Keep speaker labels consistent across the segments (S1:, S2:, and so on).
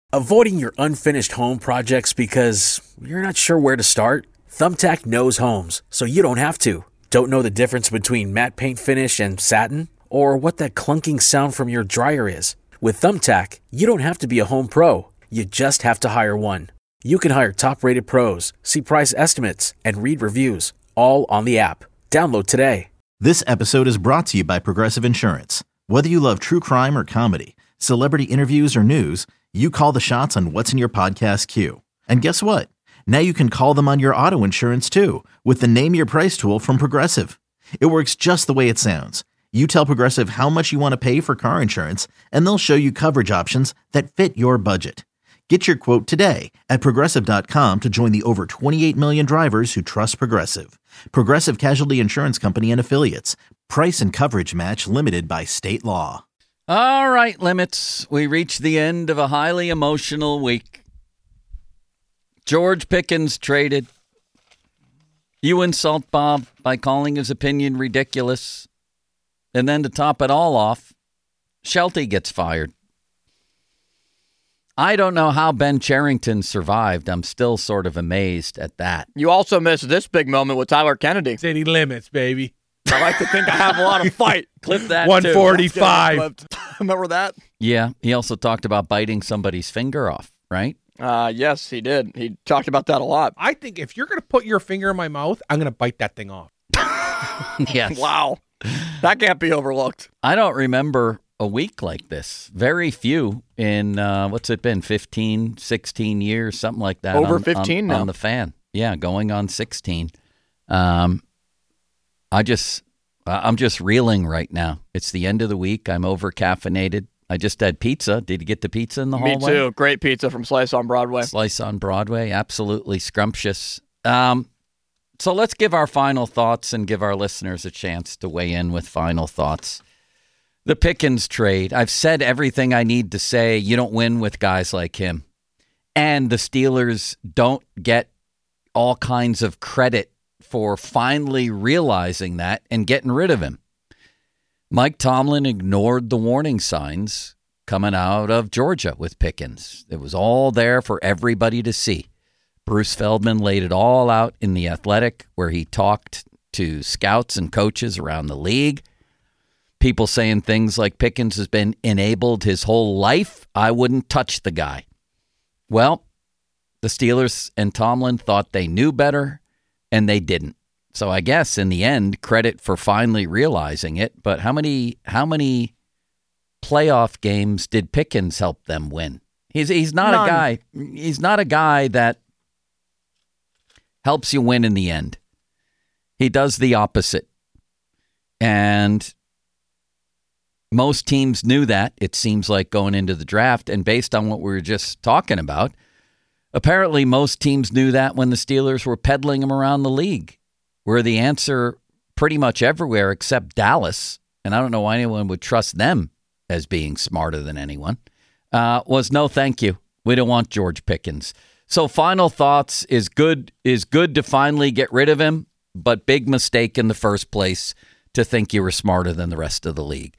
S1: Avoiding your unfinished home projects because you're not sure where to start? Thumbtack knows homes, so you don't have to. Don't know the difference between matte paint finish and satin? Or what that clunking sound from your dryer is? With Thumbtack, you don't have to be a home pro. You just have to hire one. You can hire top-rated pros, see price estimates, and read reviews, all on the app. Download today.
S2: This episode is brought to you by Progressive Insurance. Whether you love true crime or comedy, celebrity interviews or news, you call the shots on what's in your podcast queue. And guess what? Now you can call them on your auto insurance too with the Name Your Price tool from Progressive. It works just the way it sounds. You tell Progressive how much you want to pay for car insurance, and they'll show you coverage options that fit your budget. Get your quote today at Progressive.com to join the over 28 million drivers who trust Progressive. Progressive Casualty Insurance Company and Affiliates. Price and coverage match limited by state law.
S3: All right, Limits. We reached the end of a highly emotional week. George Pickens traded. You insult Bob by calling his opinion ridiculous. And then to top it all off, Shelty gets fired. I don't know how Ben Cherington survived. I'm still sort of amazed at that.
S4: You also missed this big moment with Tyler Kennedy.
S5: City limits, baby.
S4: I like to think I have a lot of fight.
S3: Clip that
S5: 145.
S4: Remember that?
S3: Yeah, he also talked about biting somebody's finger off, right?
S4: Yes, he did. He talked about that a lot.
S5: I think if you're going to put your finger in my mouth, I'm going to bite that thing off.
S3: Yes.
S4: Wow. That can't be overlooked.
S3: I don't remember a week like this. Very few in, what's it been, 15, 16 years, something like that.
S4: Over 15 now.
S3: On the fan. Yeah, going on 16. I'm just reeling right now. It's the end of the week. I'm over-caffeinated. I just had pizza. Did you get the pizza in the hallway?
S4: Me too. Great pizza from Slice on Broadway.
S3: Slice on Broadway. Absolutely scrumptious. So let's give our final thoughts and give our listeners a chance to weigh in with final thoughts. The Pickens trade. I've said everything I need to say. You don't win with guys like him. And the Steelers don't get all kinds of credit for finally realizing that and getting rid of him. Mike Tomlin ignored the warning signs coming out of Georgia with Pickens. It was all there for everybody to see. Bruce Feldman laid it all out in The Athletic, where he talked to scouts and coaches around the league. People saying things like Pickens has been enabled his whole life. I wouldn't touch the guy. Well, the Steelers and Tomlin thought they knew better, and they didn't. So I guess in the end, credit for finally realizing it. But how many playoff games did Pickens help them win? He's not
S4: None.
S3: a guy. He's not a guy that helps you win in the end. He does the opposite. And most teams knew that, it seems like, going into the draft. And based on what we were just talking about, apparently most teams knew that when the Steelers were peddling him around the league, where the answer pretty much everywhere except Dallas, and I don't know why anyone would trust them as being smarter than anyone, was no thank you. We don't want George Pickens. So final thoughts is good to finally get rid of him, but big mistake in the first place to think you were smarter than the rest of the league.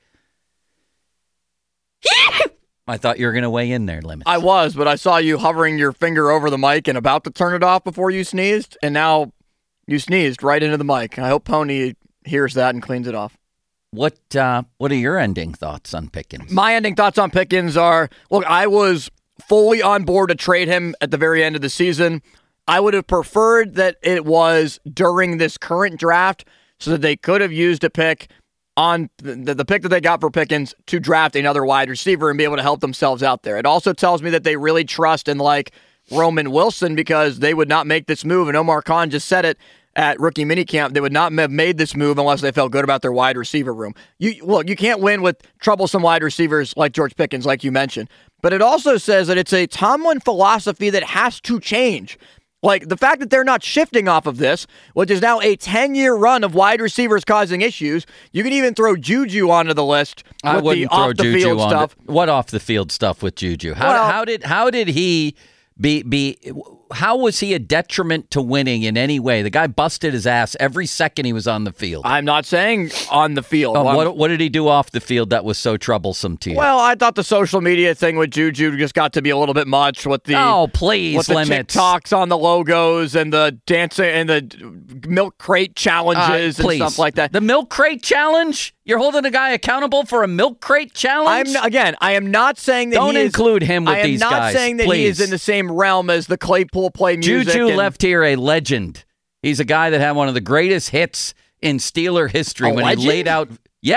S3: I thought you were going to weigh in there, Limits.
S4: I was, but I saw you hovering your finger over the mic and about to turn it off before you sneezed, and now you sneezed right into the mic. I hope Pony hears that and cleans it off.
S3: What are your ending thoughts on Pickens?
S4: My ending thoughts on Pickens are, look, I was fully on board to trade him at the very end of the season. I would have preferred that it was during this current draft so that they could have used a pick on the pick that they got for Pickens to draft another wide receiver and be able to help themselves out there. It also tells me that they really trust in like Roman Wilson, because they would not make this move. And Omar Khan just said it at rookie minicamp. They would not have made this move unless they felt good about their wide receiver room. You can't win with troublesome wide receivers like George Pickens, like you mentioned. But it also says that it's a Tomlin philosophy that has to change. Like, the fact that they're not shifting off of this, which is now a 10-year run of wide receivers causing issues. You can even throw Juju onto the list with
S3: I wouldn't
S4: the
S3: throw
S4: off-the-field
S3: Juju on
S4: stuff.
S3: what off-the-field stuff with Juju? How did he How was he a detriment to winning in any way? The guy busted his ass every second he was on the field.
S4: I'm not saying on the field.
S3: What did he do off the field that was so troublesome to you?
S4: Well, I thought the social media thing with Juju just got to be a little bit much with the
S3: please
S4: with
S3: limits.
S4: the TikToks on the logos and the dancing and the milk crate challenges and stuff like that.
S3: The milk crate challenge? You're holding a guy accountable for a milk crate challenge?
S4: I am not saying that
S3: Don't include him with these guys.
S4: I am not saying that he is in the same realm as the Claypool play music.
S3: Juju left here a legend. He's a guy that had one of the greatest hits in Steeler history when he laid out,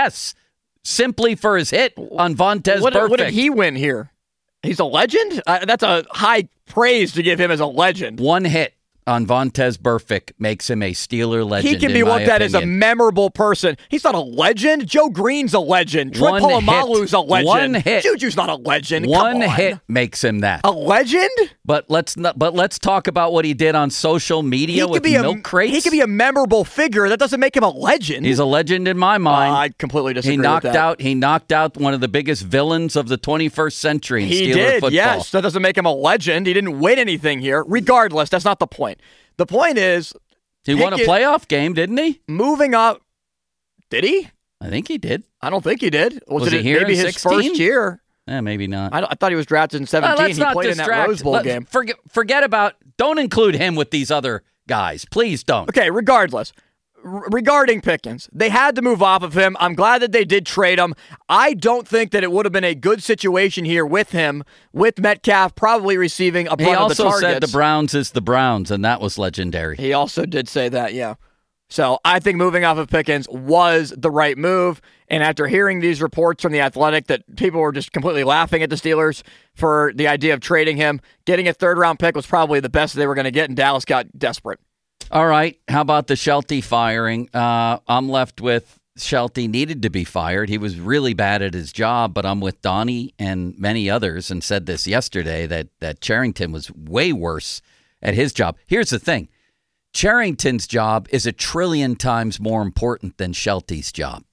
S3: simply for his hit on Vontaze Burfict.
S4: What did he win here? He's a legend? That's a high praise to give him as a legend.
S3: One hit on Vontaze Burfict makes him a Steeler legend.
S4: He can be looked at as a memorable person. He's not a legend. Joe Green's a legend. Troy Polamalu's a legend.
S3: One hit.
S4: Juju's not a legend.
S3: One hit makes him that.
S4: A legend?
S3: But let's talk about what he did on social media with milk crates.
S4: He could be a memorable figure. That doesn't make him a legend.
S3: He's a legend in my mind.
S4: I completely disagree with that.
S3: He knocked out one of the biggest villains of the 21st century in Steeler football.
S4: Yes. That doesn't make him a legend. He didn't win anything here. Regardless, that's not the point. The point is,
S3: he won a playoff game, didn't he?
S4: Moving up, did he?
S3: I think he did.
S4: I don't think he did.
S3: Was he here
S4: maybe
S3: in
S4: his
S3: 16?
S4: first year?
S3: Maybe not.
S4: I thought he was drafted in 17. He played in that Rose Bowl game.
S3: Forget about. Don't include him with these other guys. Please don't.
S4: Okay. Regardless. Regarding Pickens, they had to move off of him. I'm glad that they did trade him. I don't think that it would have been a good situation here with him, with Metcalf probably receiving a brunt of the targets. He
S3: also said the Browns is the Browns, and that was legendary.
S4: He also did say that, yeah. So I think moving off of Pickens was the right move. And after hearing these reports from The Athletic that people were just completely laughing at the Steelers for the idea of trading him, getting a third-round pick was probably the best they were going to get, and Dallas got desperate.
S3: All right. How about the Shelty firing? I'm left with Shelty needed to be fired. He was really bad at his job, but I'm with Donnie and many others and said this yesterday that Charrington was way worse at his job. Here's the thing. Charrington's job is 1 trillion times more important than Shelty's job.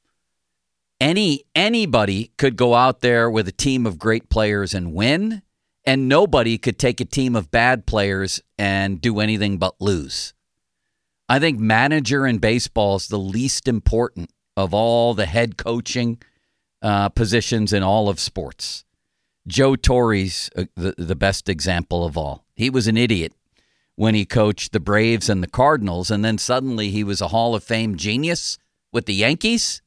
S3: Anybody could go out there with a team of great players and win, and nobody could take a team of bad players and do anything but lose. I think manager in baseball is the least important of all the head coaching positions in all of sports. Joe Torre's the best example of all. He was an idiot when he coached the Braves and the Cardinals, and then suddenly he was a Hall of Fame genius with the Yankees.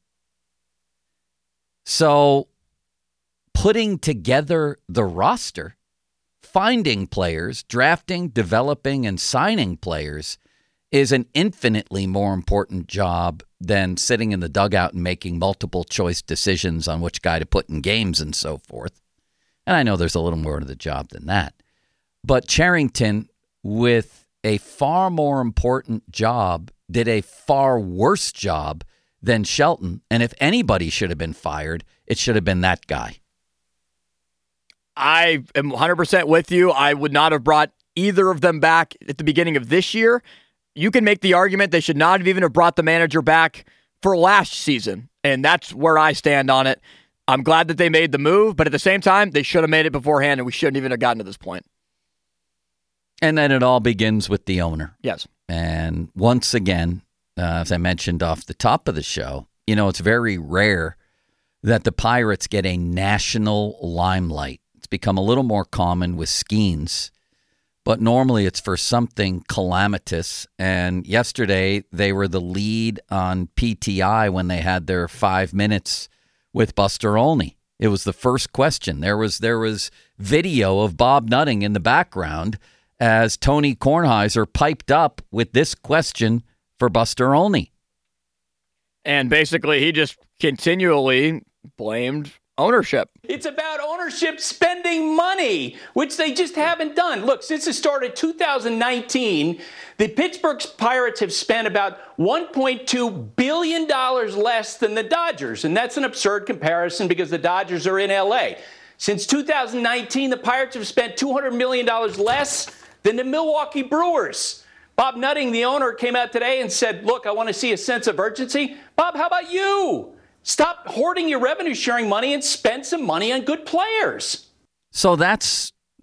S3: So putting together the roster, finding players, drafting, developing, and signing players is an infinitely more important job than sitting in the dugout and making multiple choice decisions on which guy to put in games and so forth. And I know there's a little more to the job than that. But Charrington, with a far more important job, did a far worse job than Shelton. And if anybody should have been fired, it should have been that guy.
S4: I am 100% with you. I would not have brought either of them back at the beginning of this year. You can make the argument they should not have even have brought the manager back for last season, and that's where I stand on it. I'm glad that they made the move, but at the same time, they should have made it beforehand, and we shouldn't even have gotten to this point.
S3: And then it all begins with the owner.
S4: Yes.
S3: And once again, as I mentioned off the top of the show, it's very rare that the Pirates get a national limelight. It's become a little more common with Skeens, but normally it's for something calamitous. And yesterday they were the lead on PTI when they had their 5 minutes with Buster Olney. It was the first question. There was video of Bob Nutting in the background as Tony Kornheiser piped up with this question for Buster Olney.
S4: And basically he just continually blamed ownership.
S6: It's about ownership spending money, which they just haven't done. Look, since it started 2019, the Pittsburgh Pirates have spent about $1.2 billion less than the Dodgers. And that's an absurd comparison because the Dodgers are in L.A. Since 2019, the Pirates have spent $200 million less than the Milwaukee Brewers. Bob Nutting, the owner, came out today and said, look, I want to see a sense of urgency. Bob, how about you? Stop hoarding your revenue sharing money and spend some money on good players.
S3: So that's